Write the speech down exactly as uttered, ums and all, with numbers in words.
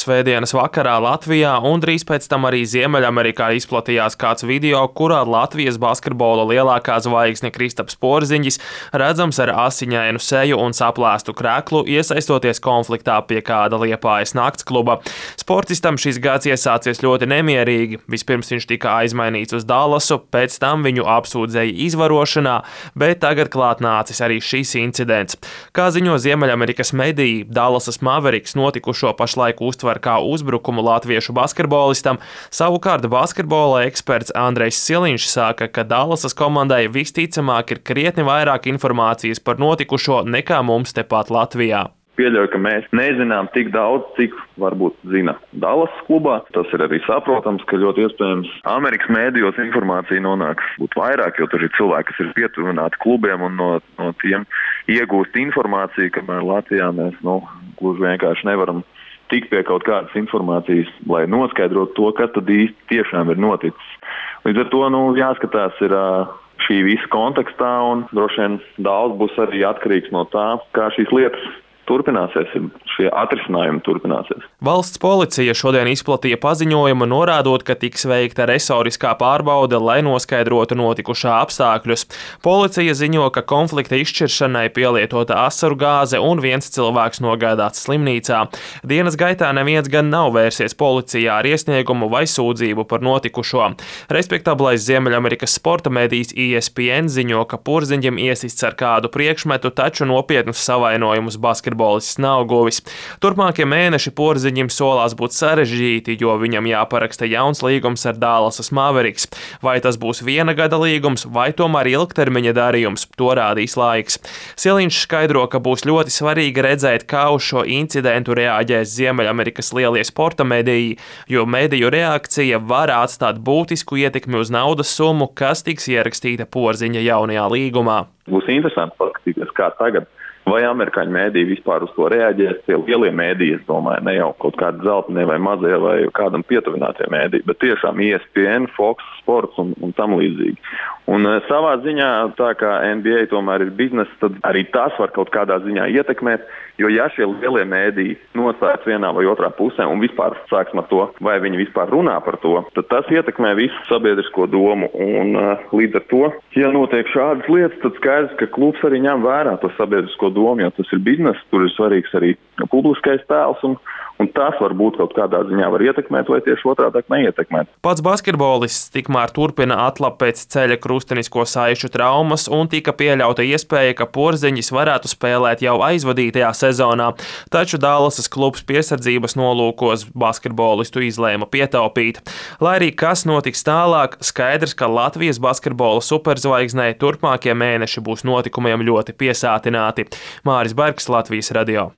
svētdienas vakarā Latvijā un drīz pēc tam arī Ziemeļamerikā izplatījās kāds video, kurā Latvijas basketbola lielākā zvaigzne Kristaps Porziņģis redzams ar asiņainu seju un saplēstu kreklu, iesaistoties konfliktā pie kāda Liepājas naktskluba. Sportistam šis gads iesācies ļoti nemierīgi. Vispirms viņš tika aizmainīts uz Dallasu, pēc tam viņu apsūdzēja izvarošanā, bet tagad klāt nācis arī šis incidents. Kā ziņo Ziemeļamerikas mediji, Dallasas Mavericks notikušo pašlaik uztver kā uzbrukumu latviešu basketbolistam, savukārt basketbola eksperts Andrejs Siliņš saka, ka Dallasas komandai visticamāk ir krietni vairāk informācijas par notikušo nekā mums tepat Latvijā. Pieļauju, ka mēs nezinām tik daudz, cik varbūt zina Dallas klubā. Tas ir arī saprotams, ka ļoti iespējams Amerikas mēdījos informācija nonāks būt vairāk, jo tur ir cilvēki, kas ir pietuvināti klubiem un no, no tiem iegūst informāciju, kamēr Latvijā mēs nu, gluži vienkārši nevaram tikt pie kaut kādas informācijas, lai noskaidrotu to, kas tad īsti tiešām ir noticis. Līdz ar to nu, jāskatās ir šī visa kontekstā un droši vien daudz būs arī atkarīgs no tā, kā šīs lietas turpināsies, šie atrisinājumi turpināsies. Valsts policija šodien izplatīja paziņojumu, norādot, ka tiks veikta resoriskā pārbaude, lai noskaidrotu notikušā apstākļus. Policija ziņo, ka konflikta izšķiršanai pielietota asaru gāze un viens cilvēks nogādāts slimnīcā. Dienas gaitā neviens gan nav vērsies policijā ar iesniegumu vai sūdzību par notikušo. Respektablais Ziemeļamerikas sporta medijs E S P N ziņo, ka Porziņģim iesists ar kādu priekšmetu, taču nopietnus savainojumus basketbolu Bolists nav guvis. Turpmākie mēneši Porziņģim solās būt sarežģīti, jo viņam jāparaksta jauns līgums ar Dallasas Mavericks. Vai tas būs viena gada līgums, vai tomēr ilgtermiņa darījums, to rādīs laiks. Siliņš skaidro, ka būs ļoti svarīgi redzēt, kā uz šo incidentu reaģēs Ziemeļamerikas lielie sporta mediji, jo mediju reakcija var atstāt būtisku ietekmi uz naudas summu, kas tiks ierakstīta Porziņģa jaunajā līgumā. Būs interesanti paskatīties, kā tagad. Vai amerikāņu mēdīji vispār uz to reaģēs, tie lielie mēdīji, es domāju, ne jau kaut kādi zeltnie vai mazie vai kādam pietuvinātie mēdīji, bet tiešām E S P N, Fox Sports un, un tam līdzīgi. Un savā ziņā, tā kā N B A tomēr ir biznesa, tad arī tas var kaut kādā ziņā ietekmēt, jo ja šie lielie mēdīji nostājas vienā vai otrā pusē un vispār sāksim ar to, vai viņi vispār runā par to, tad tas ietekmē visu sabiedrisko domu. Un līdz ar to, ja notiek šādas lietas, tad skaidrs, ka klubs arī ņem vērā to sabiedrisko domu, jo tas ir bizness, tur ir svarīgs arī publiskais tēls, un, un tas varbūt kaut kādā ziņā var ietekmēt, vai tieši otrādāk neietekmēt. Pats basketbolists tikmēr turpina atlapt pēc ceļa krustenisko saišu traumas un tika pieļauta iespēja, ka Porziņģis varētu spēlēt jau aizvadītajā sezonā, taču Dallasas klubs piesardzības nolūkos basketbolistu izlēma pietaupīt. Lai arī kas notiks tālāk, skaidrs, ka Latvijas basketbola superzvaigznei turpmākie mēneši būs notikumiem ļoti piesātināti. Māris Bergs, Latvijas radio.